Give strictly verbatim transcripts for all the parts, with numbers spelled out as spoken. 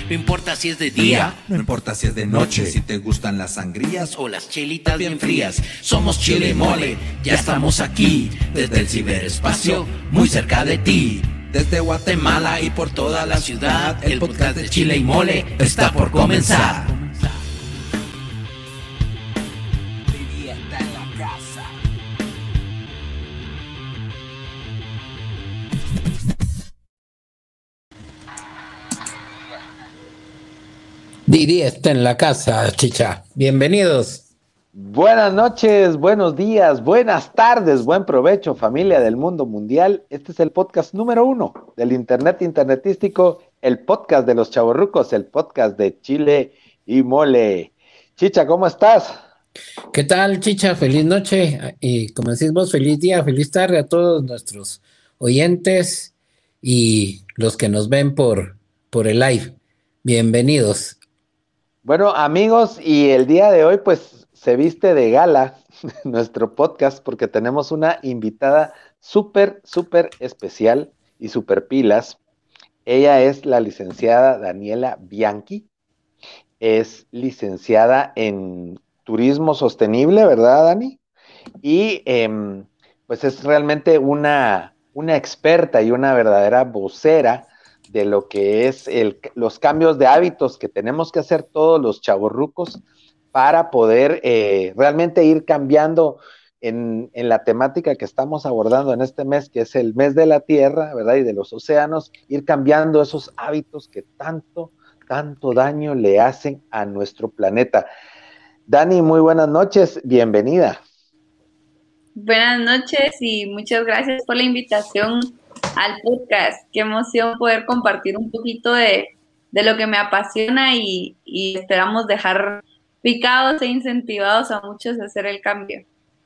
No importa si es de día, no importa si es de noche, si te gustan las sangrías o las chelitas bien frías. Somos Chile y Mole, ya estamos aquí, desde el ciberespacio, muy cerca de ti. Desde Guatemala y por toda la ciudad, el podcast de Chile y Mole está por comenzar. Didi está en la casa, chicha. Bienvenidos. Buenas noches, buenos días, buenas tardes, buen provecho, familia del mundo mundial. Este es el podcast número uno del internet internetístico, el podcast de los chavorrucos, el podcast de Chile y Mole. Chicha, ¿cómo estás? ¿Qué tal, chicha? Feliz noche y, como decimos, feliz día, feliz tarde a todos nuestros oyentes y los que nos ven por, por el live. Bienvenidos. Bueno, amigos, y el día de hoy pues se viste de gala nuestro podcast porque tenemos una invitada súper, súper especial y súper pilas. Ella es la licenciada Daniela Bianchi, es licenciada en turismo sostenible, ¿verdad, Dani? Y eh, pues es realmente una, una experta y una verdadera vocera de lo que es el, los cambios de hábitos que tenemos que hacer todos los chavorrucos para poder eh, realmente ir cambiando en, en la temática que estamos abordando en este mes, que es el mes de la Tierra, ¿verdad? Y de los océanos, ir cambiando esos hábitos que tanto, tanto daño le hacen a nuestro planeta. Dani, muy buenas noches, bienvenida. Buenas noches y muchas gracias por la invitación al podcast. Qué emoción poder compartir un poquito de, de lo que me apasiona y, y esperamos dejar picados e incentivados a muchos a hacer el cambio.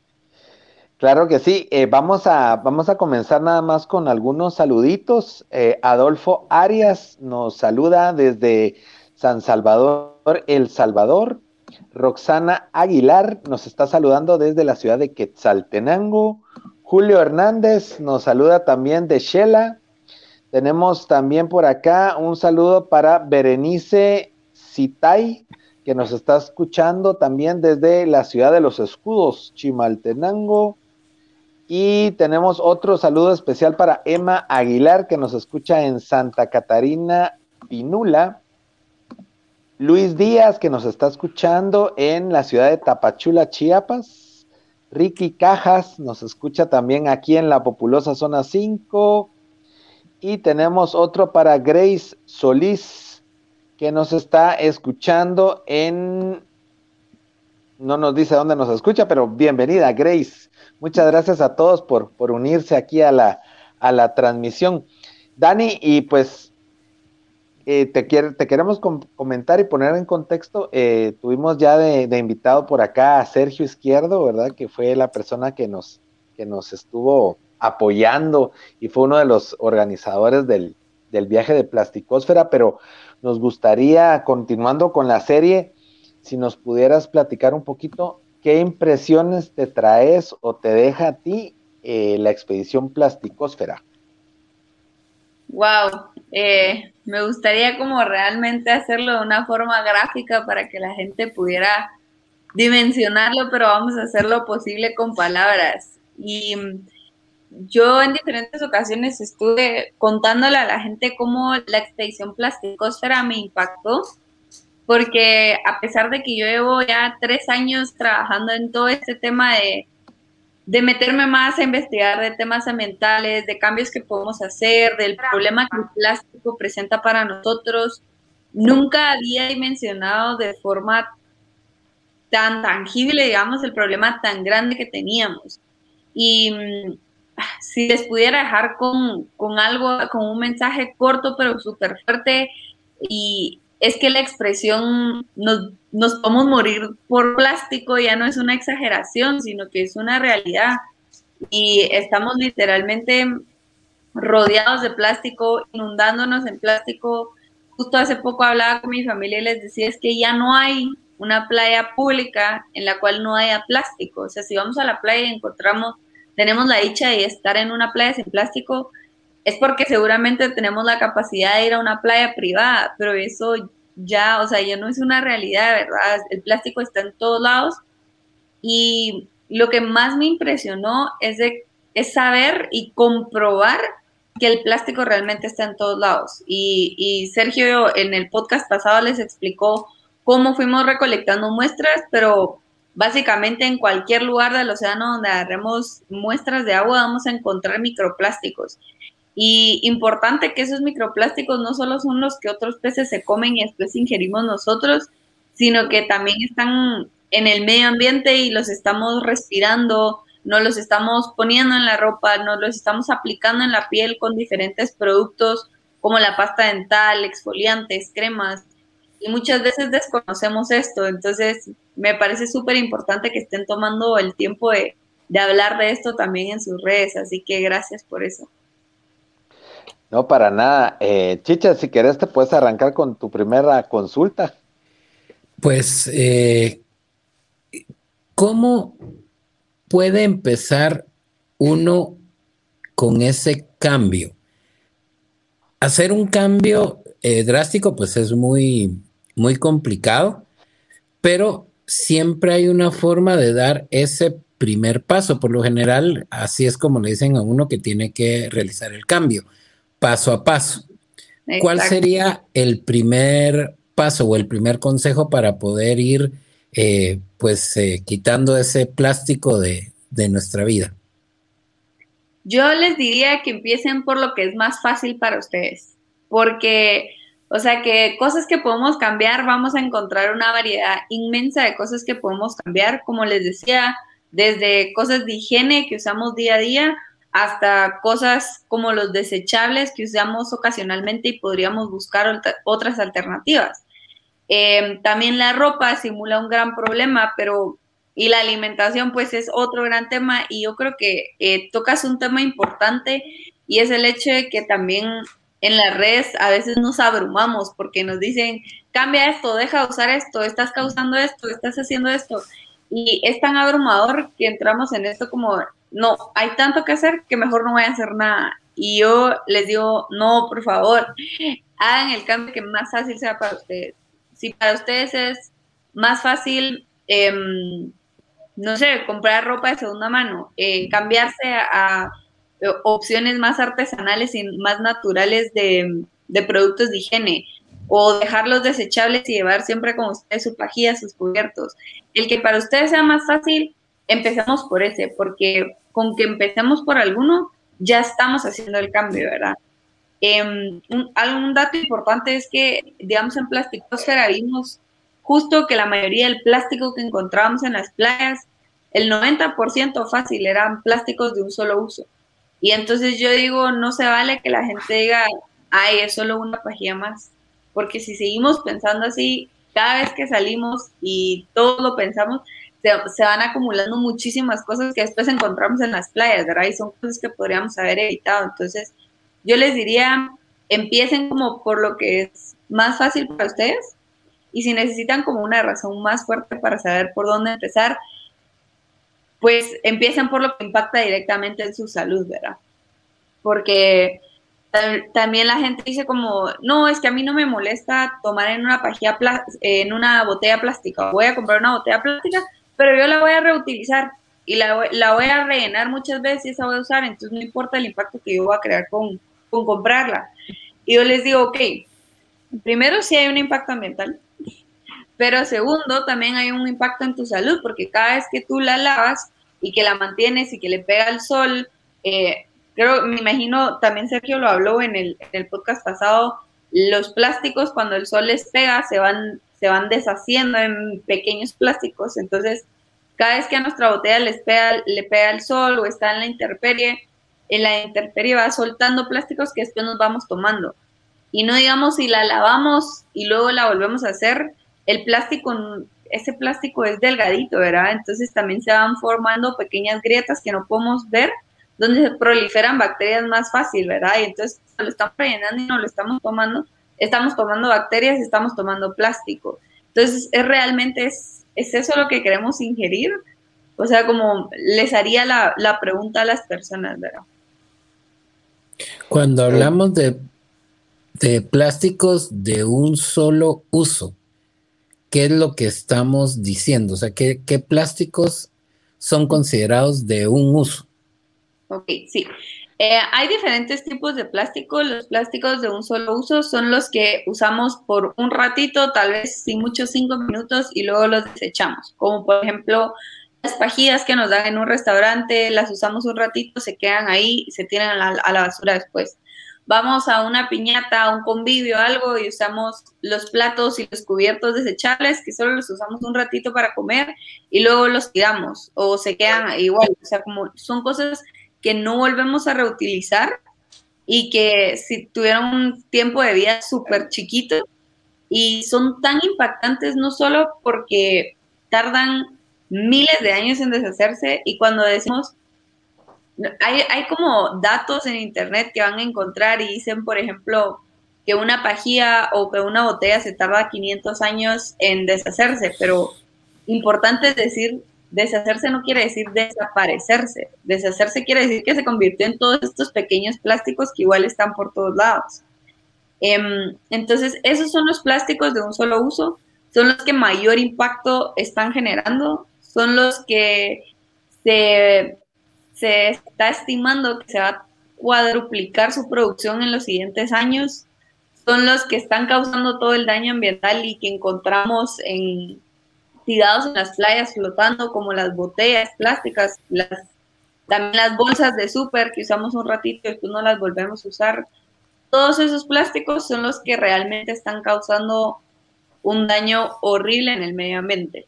Claro que sí, eh, vamos, a, vamos a comenzar nada más con algunos saluditos. Eh, Adolfo Arias nos saluda desde San Salvador, El Salvador. Roxana Aguilar nos está saludando desde la ciudad de Quetzaltenango. Julio Hernández nos saluda también de Xela. Tenemos también por acá un saludo para Berenice Citay, que nos está escuchando también desde la ciudad de Los Escudos, Chimaltenango. Y tenemos otro saludo especial para Emma Aguilar, que nos escucha en Santa Catarina, Pinula. Luis Díaz, que nos está escuchando en la ciudad de Tapachula, Chiapas. Ricky Cajas nos escucha también aquí en la populosa zona cinco. Y tenemos otro para Grace Solís, que nos está escuchando en... No nos dice dónde nos escucha, pero bienvenida, Grace. Muchas gracias a todos por, por unirse aquí a la, a la transmisión. Dani, y pues eh, te, quiere, te queremos com- comentar y poner en contexto, eh, tuvimos ya de, de invitado por acá a Sergio Izquierdo, ¿verdad? Que fue la persona que nos, que nos estuvo apoyando y fue uno de los organizadores del, del viaje de Plasticósfera, pero nos gustaría, continuando con la serie, si nos pudieras platicar un poquito, ¿qué impresiones te traes o te deja a ti eh, la expedición Plasticósfera? Wow, eh, me gustaría como realmente hacerlo de una forma gráfica para que la gente pudiera dimensionarlo, pero vamos a hacer lo posible con palabras. Y yo en diferentes ocasiones estuve contándole a la gente cómo la expedición Plasticósfera me impactó, porque a pesar de que yo llevo ya tres años trabajando en todo este tema de, de meterme más a investigar de temas ambientales, de cambios que podemos hacer, del problema que el plástico presenta para nosotros, nunca había dimensionado de forma tan tangible, digamos, el problema tan grande que teníamos. Y si les pudiera dejar con, con algo, con un mensaje corto pero súper fuerte, y es que la expresión nos, nos podemos morir por plástico ya no es una exageración, sino que es una realidad. Y estamos literalmente rodeados de plástico, inundándonos en plástico. Justo hace poco hablaba con mi familia y les decía, es que ya no hay una playa pública en la cual no haya plástico. O sea, si vamos a la playa y encontramos, tenemos la dicha de estar en una playa sin plástico, es porque seguramente tenemos la capacidad de ir a una playa privada, pero eso ya, o sea, ya no es una realidad, ¿verdad? El plástico está en todos lados y lo que más me impresionó es, de, es saber y comprobar que el plástico realmente está en todos lados. Y, y Sergio en el podcast pasado les explicó cómo fuimos recolectando muestras, pero básicamente en cualquier lugar del océano donde agarremos muestras de agua vamos a encontrar microplásticos. Y importante que esos microplásticos no solo son los que otros peces se comen y después ingerimos nosotros, sino que también están en el medio ambiente y los estamos respirando, nos los estamos poniendo en la ropa, nos los estamos aplicando en la piel con diferentes productos como la pasta dental, exfoliantes, cremas, y muchas veces desconocemos esto. Entonces me parece súper importante que estén tomando el tiempo de, de hablar de esto también en sus redes, así que gracias por eso. No, para nada. Eh, Chicha, si querés te puedes arrancar con tu primera consulta. Pues, eh, ¿cómo puede empezar uno con ese cambio? Hacer un cambio eh, drástico, pues es muy, muy complicado, pero siempre hay una forma de dar ese primer paso. Por lo general, así es como le dicen a uno que tiene que realizar el cambio, paso a paso. Exacto. ¿Cuál sería el primer paso o el primer consejo para poder ir eh, pues eh, quitando ese plástico de, de nuestra vida? Yo les diría que empiecen por lo que es más fácil para ustedes, porque, o sea, que cosas que podemos cambiar, vamos a encontrar una variedad inmensa de cosas que podemos cambiar, como les decía, desde cosas de higiene que usamos día a día, hasta cosas como los desechables que usamos ocasionalmente y podríamos buscar otras alternativas. Eh, también la ropa simula un gran problema, pero y la alimentación pues es otro gran tema, y yo creo que eh, tocas un tema importante, y es el hecho de que también en las redes a veces nos abrumamos porque nos dicen, cambia esto, deja de usar esto, estás causando esto, estás haciendo esto, y es tan abrumador que entramos en esto como, no, hay tanto que hacer que mejor no voy a hacer nada. Y yo les digo, no, por favor, hagan el cambio que más fácil sea para ustedes. Si para ustedes es más fácil, eh, no sé, comprar ropa de segunda mano, eh, cambiarse a, a opciones más artesanales y más naturales de, de productos de higiene, o dejar los desechables y llevar siempre con ustedes su pajilla, sus cubiertos. El que para ustedes sea más fácil, empecemos por ese, porque con que empecemos por alguno, ya estamos haciendo el cambio, ¿verdad? Eh, un, un dato importante es que, digamos, en Plasticosfera vimos justo que la mayoría del plástico que encontrábamos en las playas, el noventa por ciento fácil eran plásticos de un solo uso. Y entonces yo digo, no se vale que la gente diga, ay, es solo una pajilla más. Porque si seguimos pensando así, cada vez que salimos y todos lo pensamos, se, se van acumulando muchísimas cosas que después encontramos en las playas, ¿verdad? Y son cosas que podríamos haber evitado. Entonces, yo les diría, empiecen como por lo que es más fácil para ustedes, y si necesitan como una razón más fuerte para saber por dónde empezar, pues empiecen por lo que impacta directamente en su salud, ¿verdad? Porque también la gente dice como, no, es que a mí no me molesta tomar en una pajilla, en una botella plástica, voy a comprar una botella plástica, pero yo la voy a reutilizar y la, la voy a rellenar muchas veces y esa voy a usar, entonces no importa el impacto que yo voy a crear con, con comprarla. Y yo les digo, ok, primero sí hay un impacto ambiental, pero segundo, también hay un impacto en tu salud, porque cada vez que tú la lavas y que la mantienes y que le pega el sol, eh, creo, me imagino, también Sergio lo habló en el, en el podcast pasado, los plásticos cuando el sol les pega se van, se van deshaciendo en pequeños plásticos, entonces cada vez que a nuestra botella les pega, le pega el sol o está en la intemperie, en la intemperie va soltando plásticos que después nos vamos tomando. Y no digamos si la lavamos y luego la volvemos a hacer, el plástico, ese plástico es delgadito, ¿verdad? Entonces también se van formando pequeñas grietas que no podemos ver, donde se proliferan bacterias más fácil, ¿verdad? Y entonces lo estamos rellenando y no lo estamos tomando, estamos tomando bacterias, estamos tomando plástico. Entonces, es realmente, es, ¿es eso lo que queremos ingerir? O sea, como les haría la, la pregunta a las personas, ¿verdad? Cuando hablamos de, de plásticos de un solo uso, ¿qué es lo que estamos diciendo? O sea, ¿qué, qué plásticos son considerados de un uso? Ok, sí. Eh, hay diferentes tipos de plástico. Los plásticos de un solo uso son los que usamos por un ratito, tal vez sin muchos cinco minutos, y luego los desechamos. Como por ejemplo, las pajillas que nos dan en un restaurante, las usamos un ratito, se quedan ahí y se tiran a la, a la basura después. Vamos a una piñata, a un convivio, algo, y usamos los platos y los cubiertos desechables, que solo los usamos un ratito para comer, y luego los tiramos, o se quedan igual. O sea, como son cosas que no volvemos a reutilizar y que si tuvieron un tiempo de vida súper chiquito, y son tan impactantes no solo porque tardan miles de años en deshacerse, y cuando decimos, hay, hay como datos en internet que van a encontrar y dicen, por ejemplo, que una pajilla o que una botella se tarda quinientos años en deshacerse, pero importante es decir, deshacerse no quiere decir desaparecerse. Deshacerse quiere decir que se convirtió en todos estos pequeños plásticos que igual están por todos lados. Um, entonces, esos son los plásticos de un solo uso, son los que mayor impacto están generando, son los que se, se está estimando que se va a cuadruplicar su producción en los siguientes años, son los que están causando todo el daño ambiental y que encontramos en tirados en las playas flotando, como las botellas plásticas, las, también las bolsas de súper que usamos un ratito y después no las volvemos a usar. Todos esos plásticos son los que realmente están causando un daño horrible en el medio ambiente.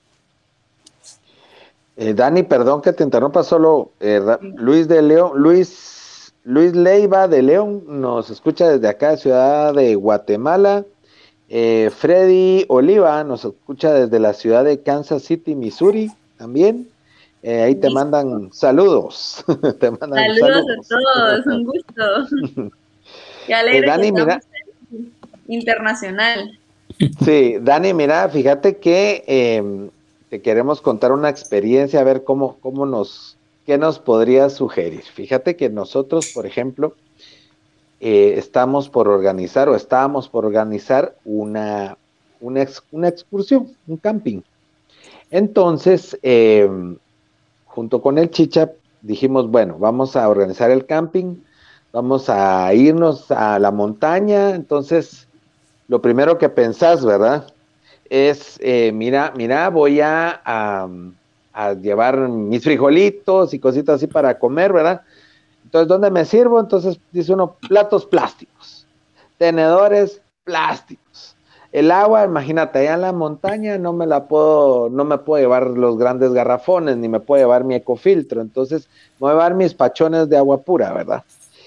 Eh, Dani, perdón que te interrumpa, solo eh, Luis de León, Luis, Luis Leiva de León nos escucha desde acá, ciudad de Guatemala. Eh, Freddy Oliva nos escucha desde la ciudad de Kansas City, Missouri, también. Eh, ahí te mandan saludos. te mandan saludos, saludos a todos, un gusto. Qué alegre eh, Dani, que estamos mira, internacional. Sí, Dani, mira, fíjate que eh, te queremos contar una experiencia, a ver cómo, cómo nos, qué nos podría sugerir. Fíjate que nosotros, por ejemplo, Eh, estamos por organizar o estábamos por organizar una, una, ex, una excursión, un camping. Entonces, eh, junto con el Chicha, dijimos, bueno, vamos a organizar el camping, vamos a irnos a la montaña. Entonces, lo primero que pensás, ¿verdad? Es, eh, mira, mira, voy a, a, a llevar mis frijolitos y cositas así para comer, ¿verdad? Entonces, ¿dónde me sirvo? Entonces, dice uno, platos plásticos, tenedores plásticos. El agua, imagínate, allá en la montaña no me la puedo, no me puedo llevar los grandes garrafones, ni me puedo llevar mi ecofiltro. Entonces, me voy a llevar mis pachones de agua pura, ¿verdad?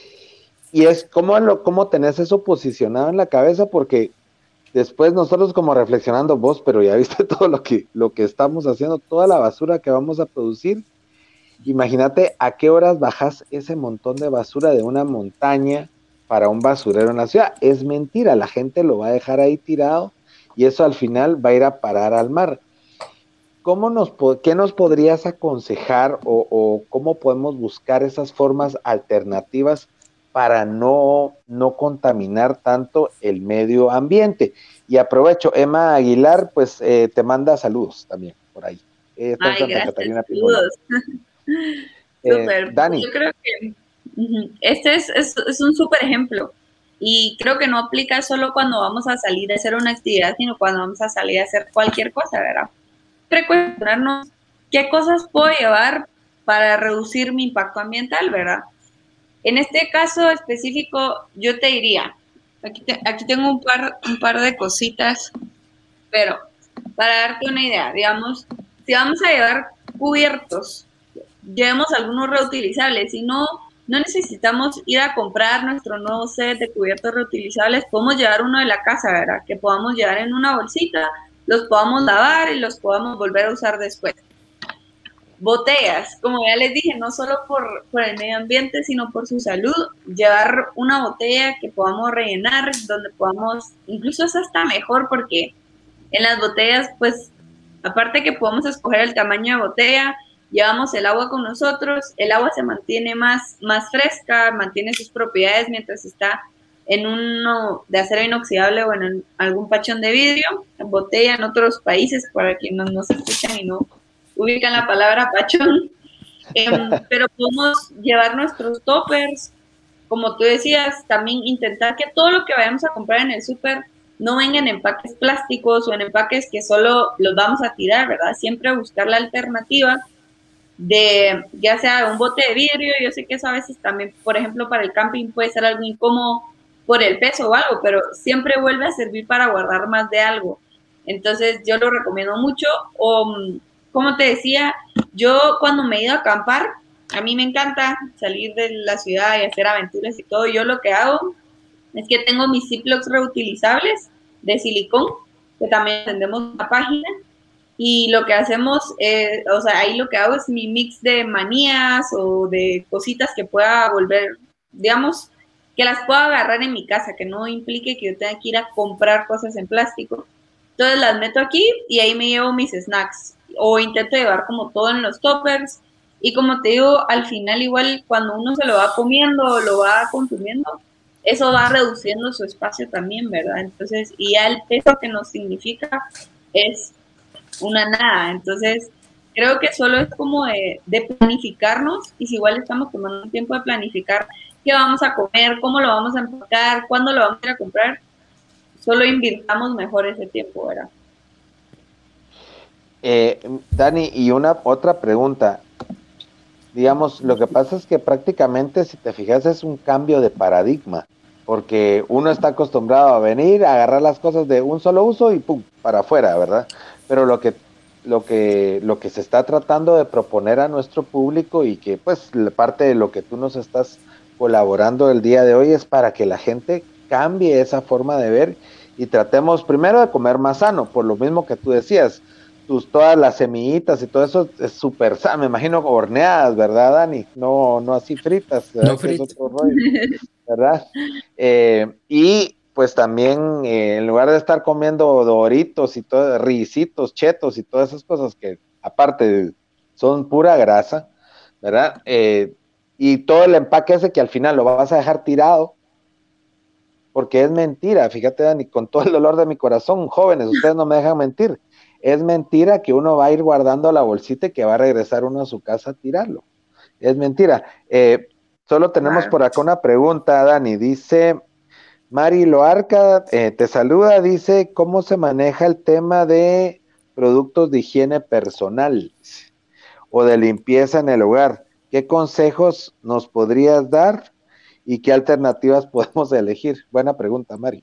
Y es como lo, cómo tenés eso posicionado en la cabeza, porque después nosotros como reflexionando, vos, pero ya viste todo lo que, lo que estamos haciendo, toda la basura que vamos a producir. Imagínate a qué horas bajas ese montón de basura de una montaña para un basurero en la ciudad. Es mentira, la gente lo va a dejar ahí tirado y eso al final va a ir a parar al mar. ¿Cómo nos, ¿Qué nos podrías aconsejar o, o cómo podemos buscar esas formas alternativas para no, no contaminar tanto el medio ambiente? Y aprovecho, Emma Aguilar, pues eh, te manda saludos también por ahí. Eh, Ay, Santa gracias, Catarina saludos. Súper. Eh, Dani. Yo creo que uh-huh. este es, es, es un súper ejemplo y creo que no aplica solo cuando vamos a salir a hacer una actividad, sino cuando vamos a salir a hacer cualquier cosa, ¿verdad? Precuestionarnos qué cosas puedo llevar para reducir mi impacto ambiental, ¿verdad? En este caso específico, yo te diría, aquí, te, aquí tengo un par, un par de cositas, pero para darte una idea, digamos, si vamos a llevar cubiertos, llevemos algunos reutilizables, si no, no necesitamos ir a comprar nuestro nuevo set de cubiertos reutilizables, podemos llevar uno de la casa, ¿verdad? Que podamos llevar en una bolsita, los podamos lavar y los podamos volver a usar después. Botellas, como ya les dije, no solo por, por el medio ambiente, sino por su salud, llevar una botella que podamos rellenar, donde podamos, incluso eso está mejor porque en las botellas, pues, aparte que podemos escoger el tamaño de botella, llevamos el agua con nosotros, el agua se mantiene más, más fresca, mantiene sus propiedades mientras está en uno de acero inoxidable o en algún pachón de vidrio, en botella en otros países, para quienes no se escuchan y no ubican la palabra pachón. Eh, pero podemos llevar nuestros toppers, como tú decías, también intentar que todo lo que vayamos a comprar en el súper no venga en empaques plásticos o en empaques que solo los vamos a tirar, ¿verdad? Siempre buscar la alternativa de, ya sea un bote de vidrio. Yo sé que eso a veces también, por ejemplo, para el camping puede ser algo incómodo por el peso o algo, pero siempre vuelve a servir para guardar más de algo. Entonces yo lo recomiendo mucho. O, como te decía, yo cuando me he ido a acampar, a mí me encanta salir de la ciudad y hacer aventuras y todo. Yo lo que hago es que tengo mis Ziplocs reutilizables de silicón, que también vendemos en la página, y lo que hacemos, es, o sea, ahí lo que hago es mi mix de manías o de cositas que pueda volver, digamos, que las pueda agarrar en mi casa, que no implique que yo tenga que ir a comprar cosas en plástico. Entonces las meto aquí y ahí me llevo mis snacks, o intento llevar como todo en los toppers. Y como te digo, al final igual cuando uno se lo va comiendo o lo va consumiendo, eso va reduciendo su espacio también, ¿verdad? Entonces, y ya el peso que nos significa es una nada. Entonces, creo que solo es como de, de planificarnos, y si igual estamos tomando un tiempo de planificar qué vamos a comer, cómo lo vamos a empacar, cuándo lo vamos a ir a comprar, solo invirtamos mejor ese tiempo, ¿verdad? Eh, Dani, y una otra pregunta. Digamos, lo que pasa es que prácticamente, si te fijas, es un cambio de paradigma, porque uno está acostumbrado a venir, a agarrar las cosas de un solo uso y pum, para afuera, ¿verdad? Pero lo que, lo que, lo que se está tratando de proponer a nuestro público, y que pues parte de lo que tú nos estás colaborando el día de hoy, es para que la gente cambie esa forma de ver y tratemos primero de comer más sano, por lo mismo que tú decías. Tus, todas las semillitas y todo eso es súper sano, me imagino horneadas, ¿verdad, Dani? No, no así fritas, ¿verdad? No fritas. Es otro rollo, ¿verdad? Eh, y pues también, eh, en lugar de estar comiendo doritos y todo, risitos, chetos y todas esas cosas que aparte son pura grasa, ¿verdad? Eh, y todo el empaque ese que al final lo vas a dejar tirado, porque es mentira, fíjate, Dani, con todo el dolor de mi corazón, jóvenes, ustedes no me dejan mentir. Es mentira que uno va a ir guardando la bolsita y que va a regresar uno a su casa a tirarlo. Es mentira. Eh, solo tenemos Claro. por acá una pregunta, Dani. Dice, Mari Loarca, eh, te saluda, dice, ¿cómo se maneja el tema de productos de higiene personal o de limpieza en el hogar? ¿Qué consejos nos podrías dar y qué alternativas podemos elegir? Buena pregunta, Mari.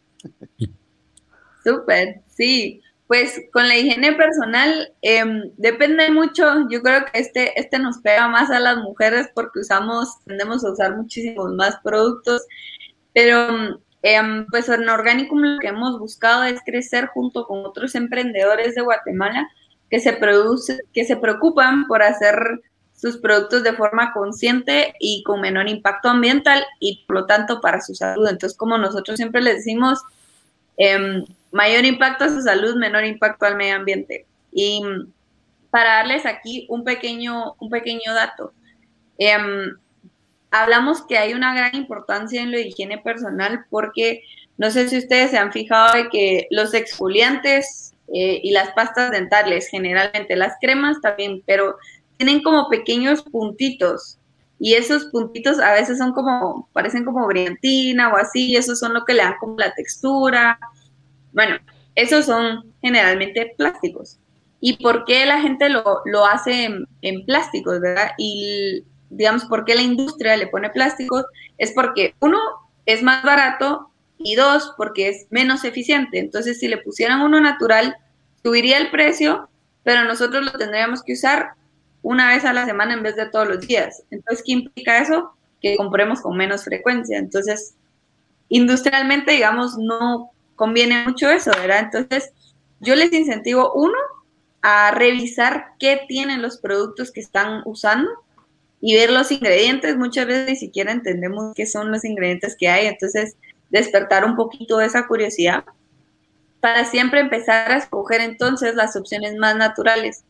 Súper, sí. Pues con la higiene personal eh, depende mucho. Yo creo que este, este nos pega más a las mujeres porque usamos, tendemos a usar muchísimos más productos, pero eh, pues en Organicum lo que hemos buscado es crecer junto con otros emprendedores de Guatemala que se, produce, que se preocupan por hacer sus productos de forma consciente y con menor impacto ambiental y por lo tanto para su salud. Entonces, como nosotros siempre les decimos, eh, mayor impacto a su salud, menor impacto al medio ambiente. Y para darles aquí un pequeño, un pequeño dato, eh, hablamos que hay una gran importancia en lo de higiene personal porque no sé si ustedes se han fijado de que los exfoliantes eh, y las pastas dentales, generalmente las cremas también, pero tienen como pequeños puntitos. Y esos puntitos a veces son como, parecen como brillantina o así, y esos son lo que le dan como la textura. Bueno, esos son generalmente plásticos. ¿Y por qué la gente lo, lo hace en, en plásticos, verdad? Y digamos, ¿por qué la industria le pone plásticos? Es porque, uno, es más barato, y dos, porque es menos eficiente. Entonces, si le pusieran uno natural, subiría el precio, pero nosotros lo tendríamos que usar una vez a la semana en vez de todos los días. Entonces, ¿qué implica eso? Que compremos con menos frecuencia. Entonces, industrialmente, digamos, no conviene mucho eso, ¿verdad? Entonces, yo les incentivo, uno, a revisar qué tienen los productos que están usando y ver los ingredientes. Muchas veces ni siquiera entendemos qué son los ingredientes que hay, entonces despertar un poquito esa curiosidad para siempre empezar a escoger entonces las opciones más naturales.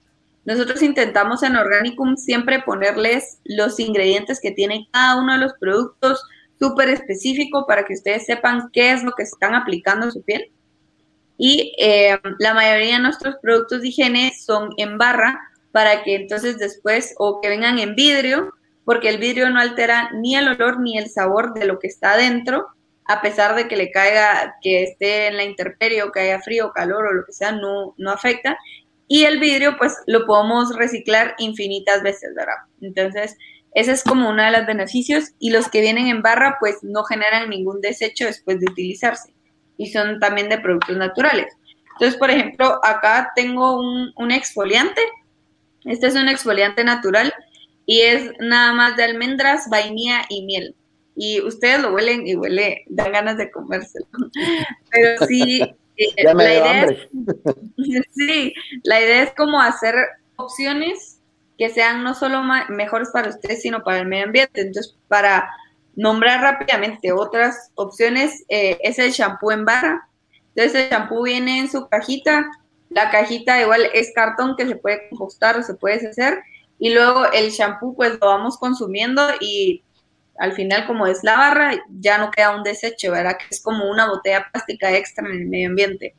nosotros intentamos en Organicum siempre ponerles los ingredientes que tiene cada uno de los productos súper específico para que ustedes sepan qué es lo que están aplicando a su piel. Y eh, la mayoría de nuestros productos de higiene son en barra para que entonces después o que vengan en vidrio, porque el vidrio no altera ni el olor ni el sabor de lo que está adentro, a pesar de que le caiga, que esté en la intemperie o que haya frío, calor o lo que sea, no, no afecta. Y el vidrio pues lo podemos reciclar infinitas veces, ¿verdad? Entonces ese es como uno de los beneficios, y los que vienen en barra pues no generan ningún desecho después de utilizarse y son también de productos naturales. Entonces, por ejemplo, acá tengo un, un exfoliante. Este es un exfoliante natural y es nada más de almendras, vainilla y miel. Y ustedes lo huelen y huele, dan ganas de comérselo. Pero sí, eh, ya me la dio idea hambre. es, sí, la idea es como hacer opciones que sean no solo ma- mejores para ustedes, sino para el medio ambiente. Entonces, para nombrar rápidamente otras opciones, eh, es el shampoo en barra. Entonces, el shampoo viene en su cajita. La cajita igual es cartón que se puede compostar o se puede deshacer. Y luego el shampoo, pues lo vamos consumiendo y al final, como es la barra, ya no queda un desecho, ¿verdad? Que es como una botella plástica extra en el medio ambiente.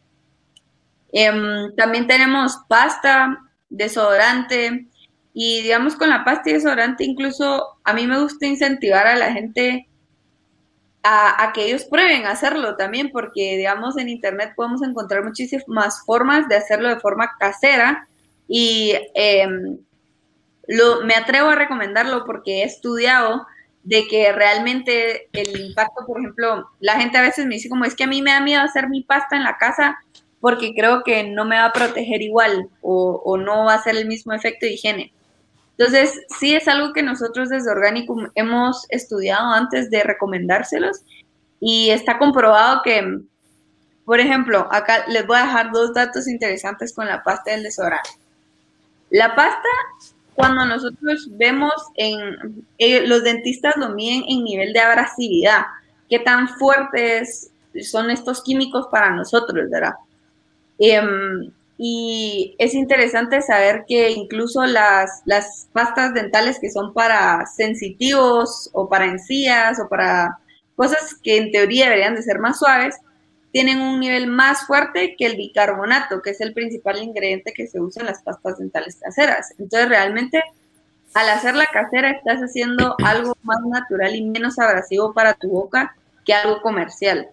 Em, también tenemos pasta, desodorante, y digamos con la pasta y desodorante incluso a mí me gusta incentivar a la gente a, a que ellos prueben hacerlo también, porque digamos en internet podemos encontrar muchísimas formas de hacerlo de forma casera y em, lo, me atrevo a recomendarlo porque he estudiado de que realmente el impacto, por ejemplo, la gente a veces me dice como es que a mí me da miedo hacer mi pasta en la casa porque creo que no me va a proteger igual o, o no va a ser el mismo efecto de higiene. Entonces, sí es algo que nosotros desde Organicum hemos estudiado antes de recomendárselos y está comprobado que, por ejemplo, acá les voy a dejar dos datos interesantes con la pasta del desodorante. La pasta, cuando nosotros vemos en, eh, los dentistas lo miden en nivel de abrasividad, qué tan fuertes son estos químicos para nosotros, ¿verdad? Um, y es interesante saber que incluso las, las pastas dentales que son para sensitivos o para encías o para cosas que en teoría deberían de ser más suaves, tienen un nivel más fuerte que el bicarbonato, que es el principal ingrediente que se usa en las pastas dentales caseras. Entonces, realmente, al hacerla casera, estás haciendo algo más natural y menos abrasivo para tu boca que algo comercial.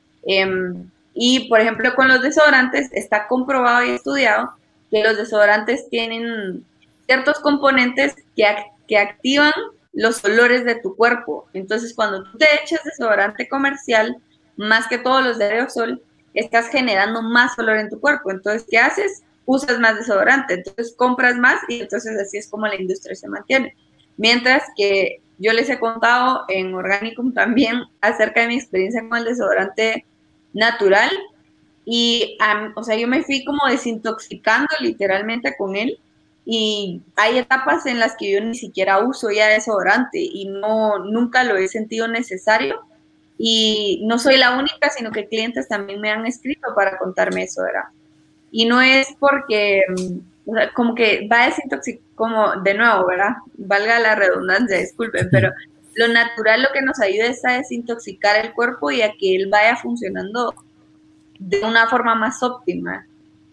Um, y, por ejemplo, con los desodorantes está comprobado y estudiado que los desodorantes tienen ciertos componentes que, act que activan los olores de tu cuerpo. Entonces, cuando tú te echas desodorante comercial, más que todos los de aerosol, estás generando más olor en tu cuerpo. Entonces, ¿qué haces? Usas más desodorante. Entonces, compras más y entonces así es como la industria se mantiene. Mientras que yo les he contado en Organicum también acerca de mi experiencia con el desodorante natural y, um, o sea, yo me fui como desintoxicando literalmente con él y hay etapas en las que yo ni siquiera uso ya desodorante y no, nunca lo he sentido necesario y no soy la única, sino que clientes también me han escrito para contarme eso, ¿verdad? Y no es porque, o sea, como que va a desintoxicar, como de nuevo, ¿verdad? Valga la redundancia, disculpen, pero lo natural lo que nos ayuda es a desintoxicar el cuerpo y a que él vaya funcionando de una forma más óptima.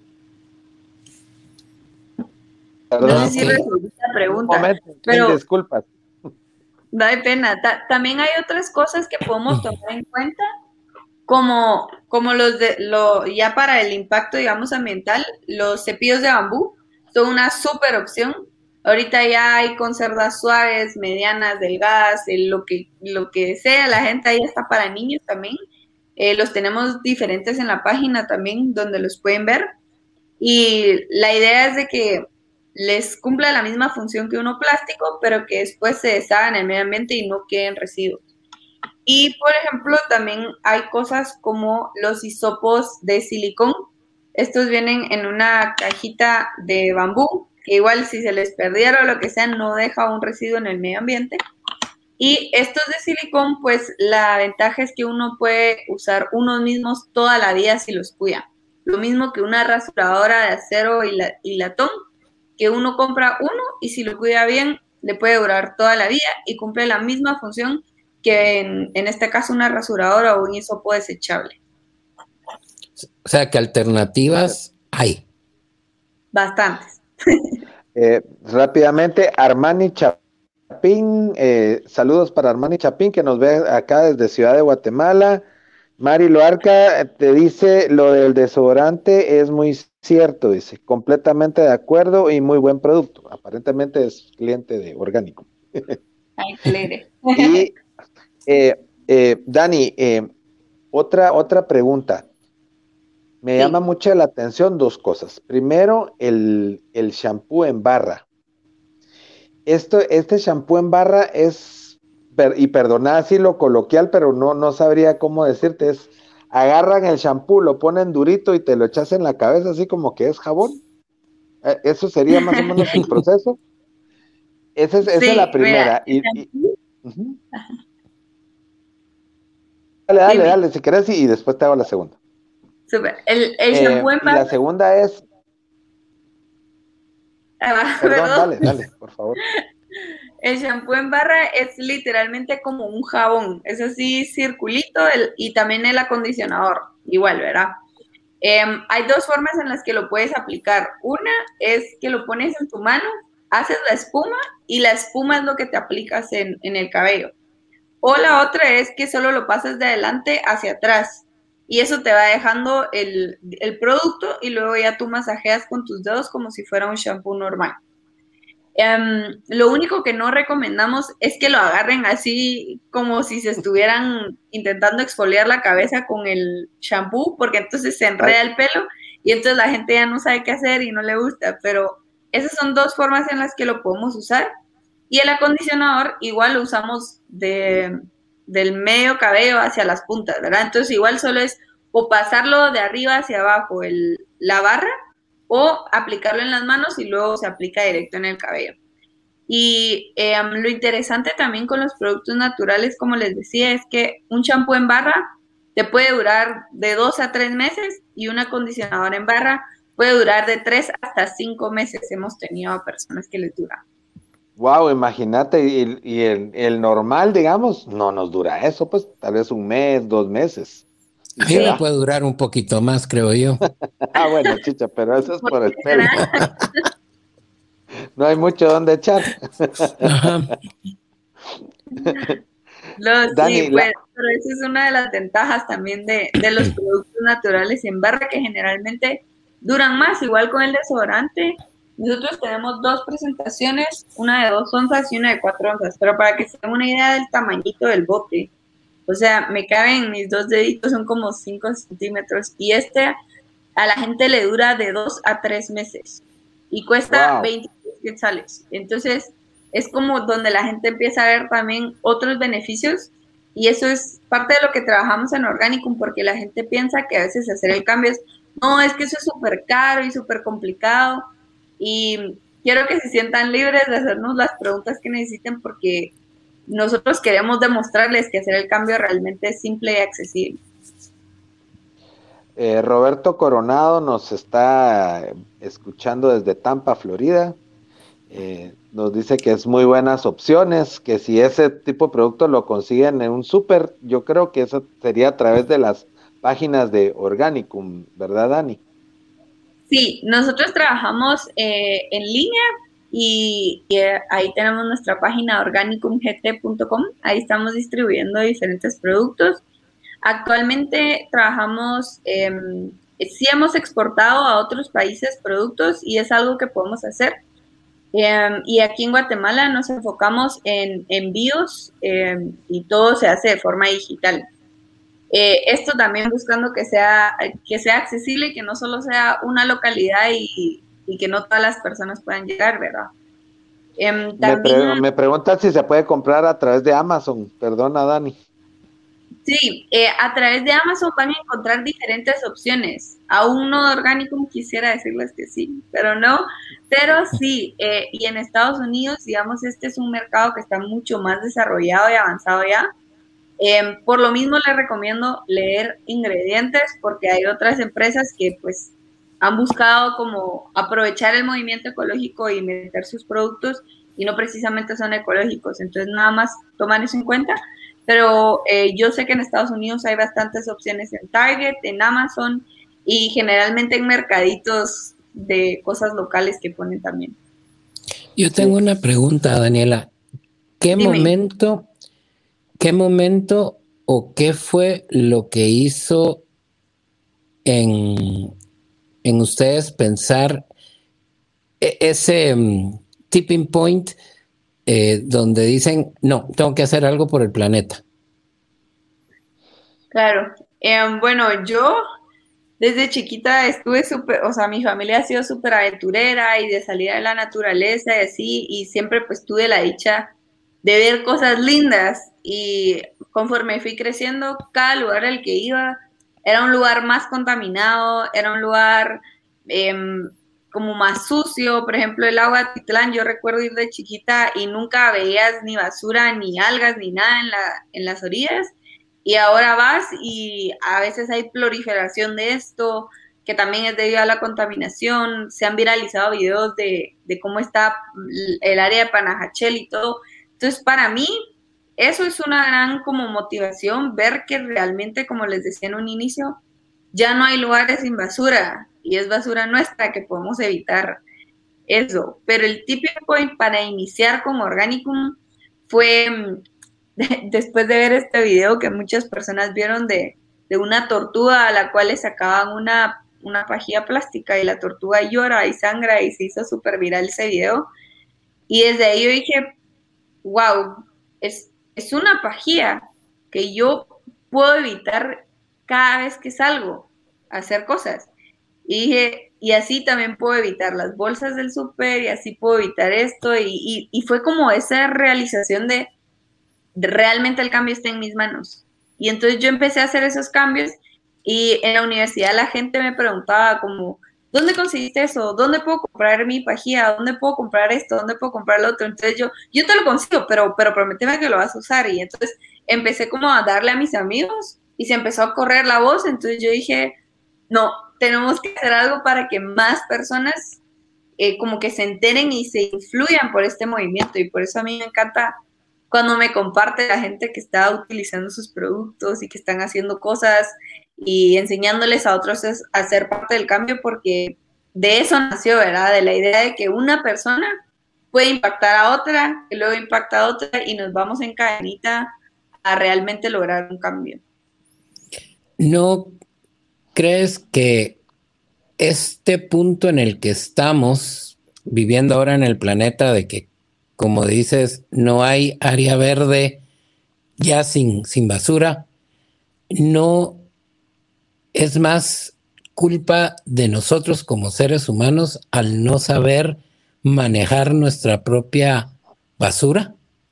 Perdón, no sé si ok. resolví la pregunta, un momento, pero disculpas. no hay pena. Ta también hay otras cosas que podemos tomar en cuenta, como, como los de, lo, ya para el impacto, digamos, ambiental, los cepillos de bambú son una súper opción. Ahorita ya hay con cerdas suaves, medianas, delgadas, lo que, lo que sea, la gente ahí está para niños también. Eh, los tenemos diferentes en la página también, donde los pueden ver. Y la idea es de que les cumpla la misma función que uno plástico, pero que después se deshaga en el medio ambiente y no queden residuos. Y, por ejemplo, también hay cosas como los hisopos de silicón. Estos vienen en una cajita de bambú, que igual si se les perdiera o lo que sea, no deja un residuo en el medio ambiente. Y estos de silicón, pues la ventaja es que uno puede usar unos mismos toda la vida si los cuida. Lo mismo que una rasuradora de acero y, la, y latón. que uno compra uno y si lo cuida bien, le puede durar toda la vida y cumple la misma función que en, en este caso una rasuradora o un hisopo desechable. O sea, que alternativas hay. Bastantes. Eh, rápidamente, Armani Chapín, eh, saludos para Armani Chapín, que nos ve acá desde Ciudad de Guatemala. Mari Loarca te dice, lo del desodorante es muy cierto, dice, completamente de acuerdo y muy buen producto. Aparentemente es cliente de Orgánico. Ay, qué alegre. Y, eh, eh, Dani, eh, otra, otra pregunta. Me sí. llama mucho la atención dos cosas. Primero, el, el shampoo en barra. Esto, este shampoo en barra es, per, y perdona así lo coloquial, pero no, no sabría cómo decirte, es, agarran el shampoo, lo ponen durito y te lo echas en la cabeza así como que es jabón. ¿Eso sería más o menos el proceso? Esa es, esa sí, es la primera. Mira, y, y, uh-huh. Dale, dale, Dime. dale, si querés, y, y después te hago la segunda. Super. El, el shampoo eh, en barra. La segunda es. Ah, perdón, perdón, dale, dale, por favor. El shampoo en barra es literalmente como un jabón, es así circulito, el, y también el acondicionador, igual, ¿verdad? Eh, hay dos formas en las que lo puedes aplicar. Una es que lo pones en tu mano, haces la espuma y la espuma es lo que te aplicas en, en el cabello. O la otra es que solo lo pasas de adelante hacia atrás y eso te va dejando el, el producto y luego ya tú masajeas con tus dedos como si fuera un shampoo normal. Um, lo único que no recomendamos es que lo agarren así como si se estuvieran intentando exfoliar la cabeza con el shampoo, porque entonces se enreda el pelo y entonces la gente ya no sabe qué hacer y no le gusta, pero esas son dos formas en las que lo podemos usar. Y el acondicionador igual lo usamos de, del medio cabello hacia las puntas, ¿verdad? Entonces igual solo es o pasarlo de arriba hacia abajo el, la barra o aplicarlo en las manos y luego se aplica directo en el cabello. Y eh, lo interesante también con los productos naturales, como les decía, es que un champú en barra te puede durar de dos a tres meses y un acondicionador en barra puede durar de tres hasta cinco meses. Hemos tenido a personas que les dura. Wow, imagínate, y, y el, el normal, digamos, no nos dura eso, pues tal vez un mes, dos meses. A mí me puede durar un poquito más, creo yo. Ah, bueno, chicha, pero eso es por el pelo. No hay mucho donde echar. No, Dani, sí, pues, la... pero esa es una de las ventajas también de, de los productos naturales en barra, que generalmente duran más, igual con el desodorante. Nosotros tenemos dos presentaciones, una de dos onzas y una de cuatro onzas, pero para que se den una idea del tamañito del bote, o sea, me caben mis dos deditos, son como cinco centímetros, y este a la gente le dura de dos a tres meses, y cuesta wow. veinte quetzales. Entonces, es como donde la gente empieza a ver también otros beneficios, y eso es parte de lo que trabajamos en Organicum, porque la gente piensa que a veces hacer el cambio es, no, es que eso es súper caro y súper complicado, y quiero que se sientan libres de hacernos las preguntas que necesiten, porque nosotros queremos demostrarles que hacer el cambio realmente es simple y accesible. Eh, Roberto Coronado nos está escuchando desde Tampa, Florida. Eh, nos dice que es muy buenas opciones, que si ese tipo de producto lo consiguen en un súper, yo creo que eso sería a través de las páginas de Organicum, ¿verdad, Dani? Sí, nosotros trabajamos eh, en línea y, y ahí tenemos nuestra página organicum g t punto com, ahí estamos distribuyendo diferentes productos. Actualmente trabajamos, eh, sí hemos exportado a otros países productos y es algo que podemos hacer. Eh, y aquí en Guatemala nos enfocamos en envíos eh, y todo se hace de forma digital. Eh, esto también buscando que sea, que sea accesible y que no solo sea una localidad y, y que no todas las personas puedan llegar, ¿verdad? Eh, también, me, pre me preguntan si se puede comprar a través de Amazon, perdona Dani. Sí, eh, a través de Amazon van a encontrar diferentes opciones. Aún no Organicum quisiera decirles que sí, pero no, pero sí, eh, y en Estados Unidos, digamos, este es un mercado que está mucho más desarrollado y avanzado ya. Eh, por lo mismo les recomiendo leer ingredientes porque hay otras empresas que pues han buscado como aprovechar el movimiento ecológico y meter sus productos y no precisamente son ecológicos, entonces nada más toman eso en cuenta, pero eh, yo sé que en Estados Unidos hay bastantes opciones en Target, en Amazon y generalmente en mercaditos de cosas locales que ponen también. Yo tengo una pregunta, Daniela. ¿Qué Dime. momento, qué momento o qué fue lo que hizo en, en ustedes pensar ese um, tipping point eh, donde dicen, no, tengo que hacer algo por el planeta? Claro, eh, bueno, yo desde chiquita estuve súper, o sea, mi familia ha sido súper aventurera y de salir a la naturaleza y así, y siempre pues tuve la dicha de ver cosas lindas y conforme fui creciendo, cada lugar al que iba era un lugar más contaminado, era un lugar eh, como más sucio. Por ejemplo, el agua de Atitlán, yo recuerdo ir de chiquita y nunca veías ni basura, ni algas, ni nada en, la, en las orillas. Y ahora vas y a veces hay proliferación de esto, que también es debido a la contaminación. Se han viralizado videos de, de cómo está el área de Panajachel y todo. Entonces, para mí, eso es una gran como motivación, ver que realmente, como les decía en un inicio, ya no hay lugares sin basura y es basura nuestra que podemos evitar eso. Pero el tipping point para iniciar con Organicum fue después de ver este video que muchas personas vieron de, de una tortuga a la cual le sacaban una, una pajilla plástica y la tortuga llora y sangra y se hizo súper viral ese video. Y desde ahí yo dije, wow, es, es una pajilla que yo puedo evitar cada vez que salgo a hacer cosas. Y dije, y así también puedo evitar las bolsas del súper y así puedo evitar esto. Y, y, y fue como esa realización de realmente el cambio está en mis manos. Y entonces yo empecé a hacer esos cambios y en la universidad la gente me preguntaba como, ¿dónde conseguiste eso? ¿Dónde puedo comprar mi pajilla? ¿Dónde puedo comprar esto? ¿Dónde puedo comprar lo otro? Entonces yo, yo te lo consigo, pero, pero prométeme que lo vas a usar. Y entonces empecé como a darle a mis amigos y se empezó a correr la voz. Entonces yo dije, no, tenemos que hacer algo para que más personas eh, como que se enteren y se influyan por este movimiento. Y por eso a mí me encanta cuando me comparte la gente que está utilizando sus productos y que están haciendo cosas y enseñándoles a otros a ser parte del cambio, porque de eso nació, ¿verdad? De la idea de que una persona puede impactar a otra, que luego impacta a otra y nos vamos en cadenita a realmente lograr un cambio. ¿No crees que este punto en el que estamos viviendo ahora en el planeta, de que, como dices, no hay área verde ya sin, sin basura, no es más culpa de nosotros como seres humanos al no saber manejar nuestra propia basura?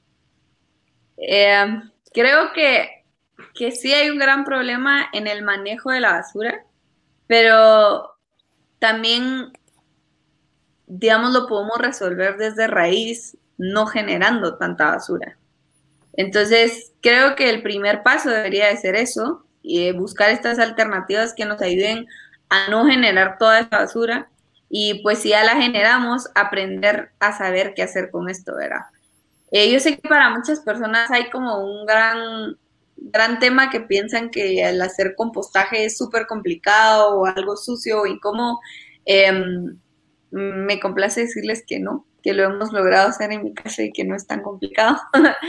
Eh, creo que, que sí hay un gran problema en el manejo de la basura, pero también, digamos, lo podemos resolver desde raíz, no generando tanta basura. Entonces, creo que el primer paso debería de ser eso, y buscar estas alternativas que nos ayuden a no generar toda esa basura, y pues si ya la generamos, aprender a saber qué hacer con esto, ¿verdad? Eh, yo sé que para muchas personas hay como un gran, gran tema que piensan que al hacer compostaje es súper complicado o algo sucio o incómodo. Eh, me complace decirles que no, que lo hemos logrado hacer en mi casa y que no es tan complicado.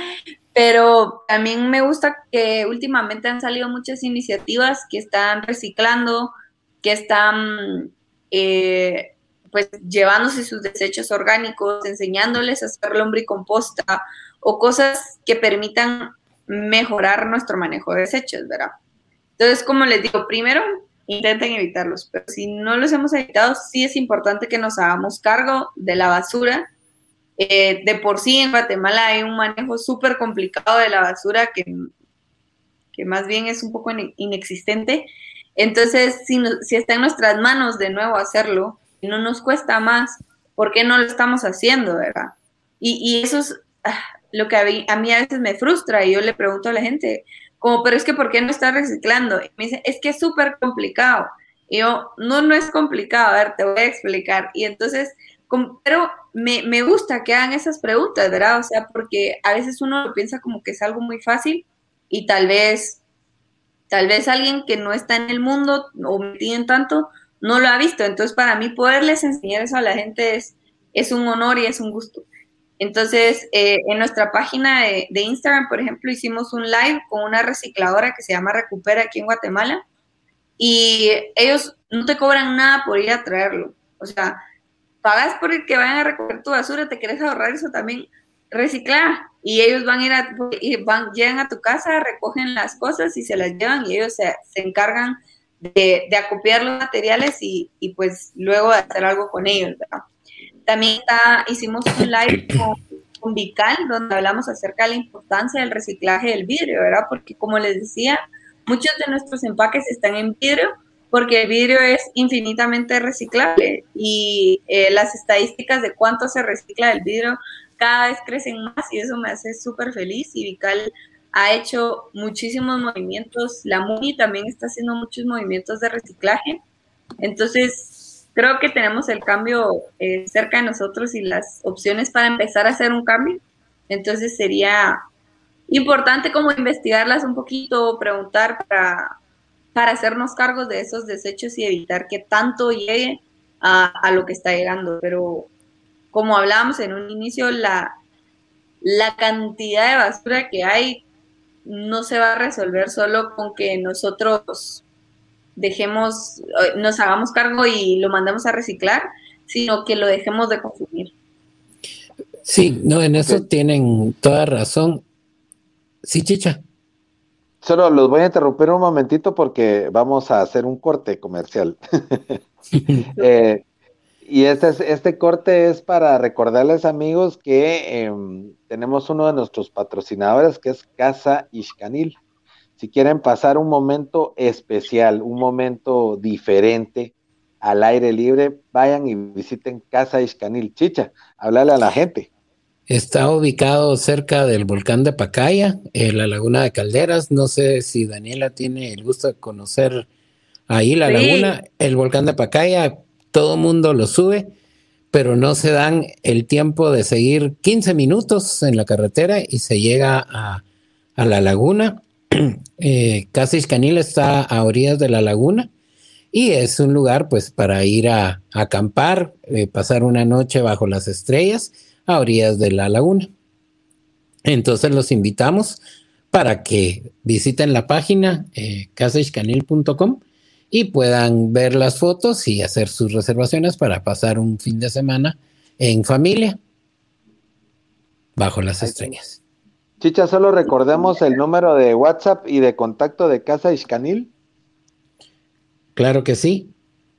Pero también me gusta que últimamente han salido muchas iniciativas que están reciclando, que están eh, pues llevándose sus desechos orgánicos, enseñándoles a hacer lombricomposta o cosas que permitan mejorar nuestro manejo de desechos, ¿verdad? Entonces, como les digo, primero intenten evitarlos, pero si no los hemos evitado, sí es importante que nos hagamos cargo de la basura. Eh, de por sí en Guatemala hay un manejo súper complicado de la basura que, que más bien es un poco inexistente. Entonces, si, no, si está en nuestras manos de nuevo hacerlo y no nos cuesta más, ¿por qué no lo estamos haciendo, verdad? Y, y eso es ah, lo que a mí, a mí a veces me frustra y yo le pregunto a la gente, como, pero es que ¿por qué no estás reciclando? Y me dicen, es que es súper complicado. Y yo, no, no es complicado, a ver, te voy a explicar. Y entonces, como, pero me, me gusta que hagan esas preguntas, ¿verdad? O sea, porque a veces uno lo piensa como que es algo muy fácil y tal vez, tal vez alguien que no está en el mundo o metido en tanto, no lo ha visto. Entonces, para mí, poderles enseñar eso a la gente es, es un honor y es un gusto. Entonces, eh, en nuestra página de, de Instagram, por ejemplo, hicimos un live con una recicladora que se llama Recupera aquí en Guatemala y ellos no te cobran nada por ir a traerlo. O sea, pagas por el que vayan a recoger tu basura, te quieres ahorrar eso también, reciclar. Y ellos van a ir a, van, llegan a tu casa, recogen las cosas y se las llevan y ellos se, se encargan de, de acopiar los materiales y, y pues luego de hacer algo con ellos, ¿verdad? También está, hicimos un live con, con Vical, donde hablamos acerca de la importancia del reciclaje del vidrio, ¿verdad? Porque como les decía, muchos de nuestros empaques están en vidrio, porque el vidrio es infinitamente reciclable y eh, las estadísticas de cuánto se recicla del vidrio cada vez crecen más y eso me hace súper feliz. Y Vical ha hecho muchísimos movimientos, la MUNI también está haciendo muchos movimientos de reciclaje, entonces creo que tenemos el cambio eh, cerca de nosotros y las opciones para empezar a hacer un cambio, entonces sería importante como investigarlas un poquito, preguntar para, para hacernos cargos de esos desechos y evitar que tanto llegue a, a lo que está llegando. Pero como hablábamos en un inicio, la, la cantidad de basura que hay no se va a resolver solo con que nosotros dejemos, nos hagamos cargo y lo mandemos a reciclar, sino que lo dejemos de consumir. Sí, no, en eso okay. Tienen toda razón. Sí, Chicha. Solo los voy a interrumpir un momentito porque vamos a hacer un corte comercial. eh, y este, es, este corte es para recordarles, amigos, que eh, tenemos uno de nuestros patrocinadores que es Casa Ixcanil. Si quieren pasar un momento especial, un momento diferente al aire libre, vayan y visiten Casa Ixcanil. Chicha, háblale a la gente. Está ubicado cerca del volcán de Pacaya, en la laguna de Calderas. No sé si Daniela tiene el gusto de conocer ahí la sí. laguna. El volcán de Pacaya, todo mundo lo sube, pero no se dan el tiempo de seguir quince minutos en la carretera y se llega a, a la laguna. Eh, Casa Ixcanil está a orillas de la laguna y es un lugar pues para ir a, a acampar, eh, pasar una noche bajo las estrellas a orillas de la laguna. Entonces los invitamos para que visiten la página eh, casa ixcanil punto com y puedan ver las fotos y hacer sus reservaciones para pasar un fin de semana en familia bajo las estrellas. Chicha, solo recordemos el número de WhatsApp y de contacto de Casa Ixcanil. Claro que sí.